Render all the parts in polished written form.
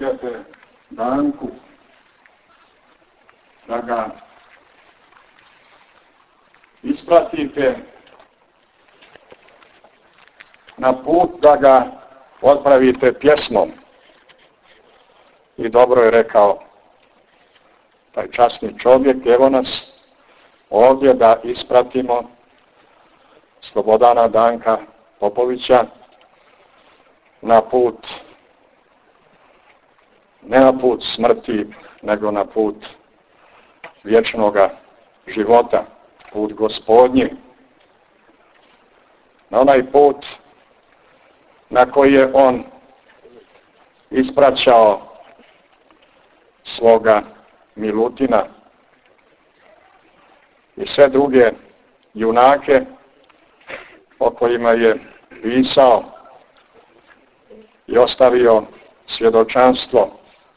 pomognete Danku da ga ispratite na put, da ga odpravite pjesmom. I dobro je rekao taj časni čovjek, evo nas ovdje da ispratimo Slobodana Danka Popovića na put, ne na put smrti, nego na put vječnoga života, put Gospodnji. Na onaj put na koji je on ispraćao svoga Milutina i sve druge junake o kojima je pisao i ostavio svjedočanstvo,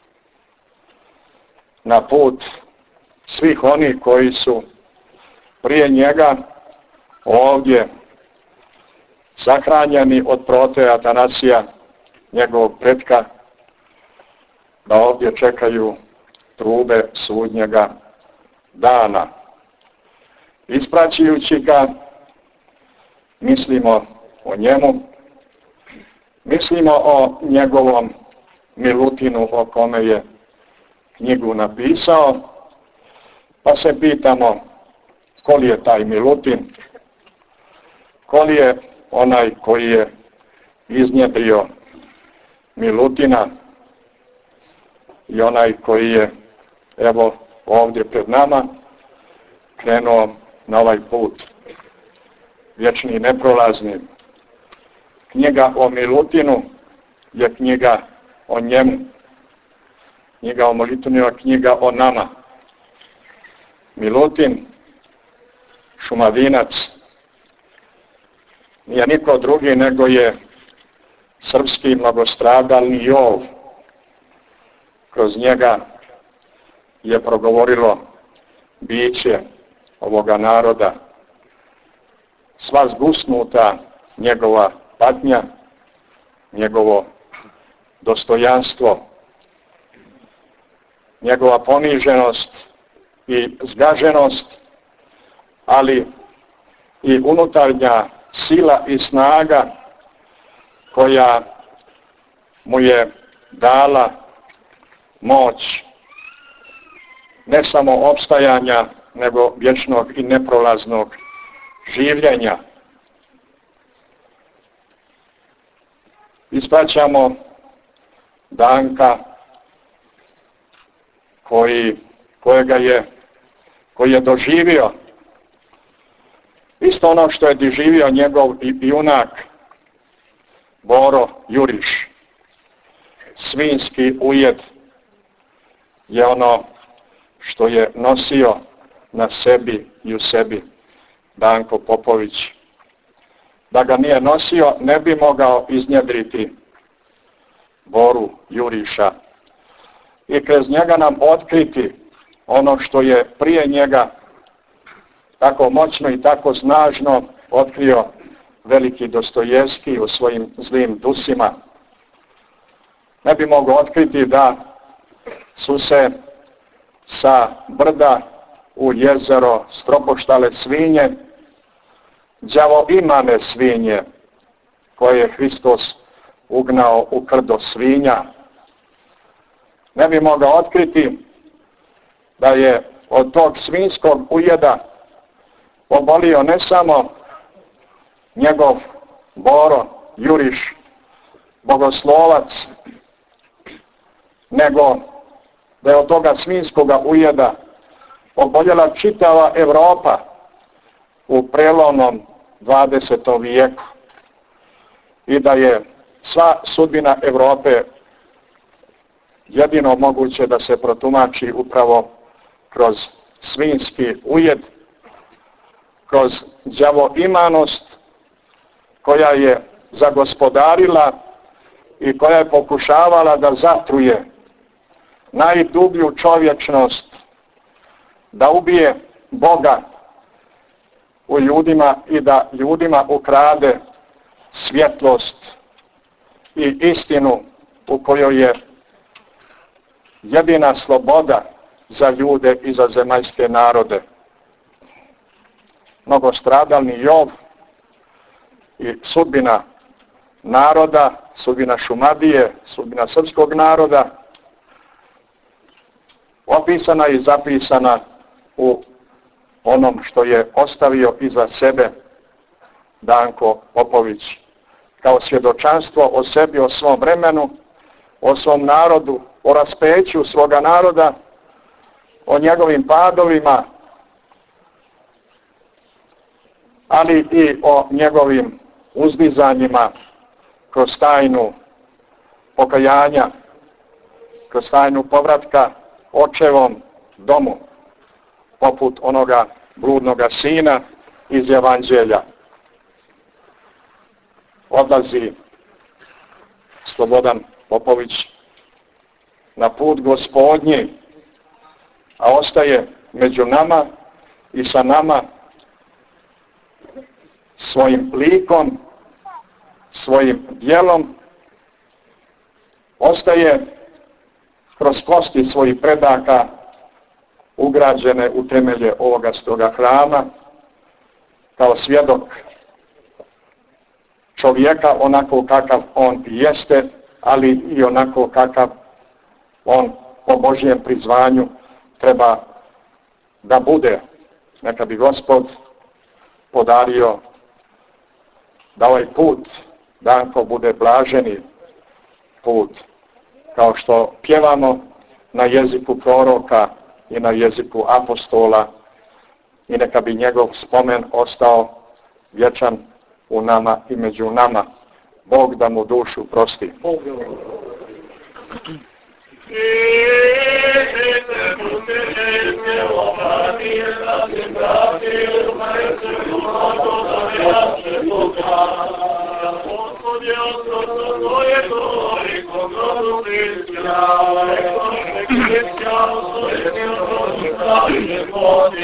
na put svih onih koji su prije njega ovdje sahranjeni od Proteja Atanasija, njegovog pretka, da ovdje čekaju trube sudnjega dana. Ispraćujući ga, mislimo o njemu, mislimo o njegovom Milutinu o kome je knjigu napisao, pa se pitamo ko li je taj Milutin, ko li je onaj koji je iznjedrio Milutina i onaj koji je, evo ovdje pred nama, krenuo na ovaj put vječni i neprolazni. Knjiga o Milutinu je knjiga o njemu. Knjiga o Milutinu je knjiga o nama. Milutin, Šumadinac, nije niko drugi nego je srpski mnogostradalni Jov. Kroz njega je progovorilo biće ovoga naroda. Sva zgusnuta njegova patnja, njegovo dostojanstvo, njegova poniženost i zgaženost, ali i unutarnja sila i snaga koja mu je dala moć ne samo opstajanja, nego vječnog i neprolaznog življenja. Ispraćamo Danka koji je doživio isto ono što je doživio njegov junak Boro Juriš. Svinjski ujed je ono što je nosio na sebi i u sebi Danko Popović. Da ga nije nosio, ne bi mogao iznjedriti Boru Juriša i kroz njega nam otkriti ono što je prije njega tako moćno i tako snažno otkrio veliki Dostojevski u svojim zlim dusima. Ne bi mogao otkriti da su se sa brda u jezero stropoštale svinje, đavoimane svinje, koje je Hristos ugnao u krdo svinja. Ne bi mogao otkriti da je od tog svinjskog ujeda obolio ne samo njegov Boro Juriš, bogoslovac, nego da je od toga svinjskoga ujeda oboljela čitava Europa u prelomnom 20. vijeku i da je sva sudbina Europe jedino moguće da se protumači upravo kroz svinjski ujed, kroz đavoimanost koja je zagospodarila i koja je pokušavala da zatruje najdublju čovječnost, da ubije Boga u ljudima i da ljudima ukrade svjetlost i istinu u kojoj je jedina sloboda za ljude i za zemaljske narode. Mnogostradalni Jov i sudbina naroda, sudbina Šumadije, sudbina srpskog naroda, opisana i zapisana u onom što je ostavio iza sebe Danko Popović, kao svjedočanstvo o sebi, o svom vremenu, o svom narodu, o raspeću svoga naroda, o njegovim padovima, ali i o njegovim uzdizanjima kroz tajnu pokajanja, kroz tajnu povratka očevom domu, poput onoga bludnoga sina iz Evanđelja. Odlazi Slobodan Popović na put Gospodnji, a ostaje među nama i sa nama svojim likom, svojim djelom, ostaje kroz kosti svojih predaka ugrađene u temelje ovoga stoga hrama, kao svjedok čovjeka onako kakav on jeste, ali i onako kakav on po Božjem prizvanju treba da bude. Neka bi Gospod podario da ovaj put Danko bude blaženi put, kao što pjevamo na jeziku proroka i na jeziku apostola, i neka bi njegov spomen ostao vječan u nama i među nama. Bog da mu dušu prosti.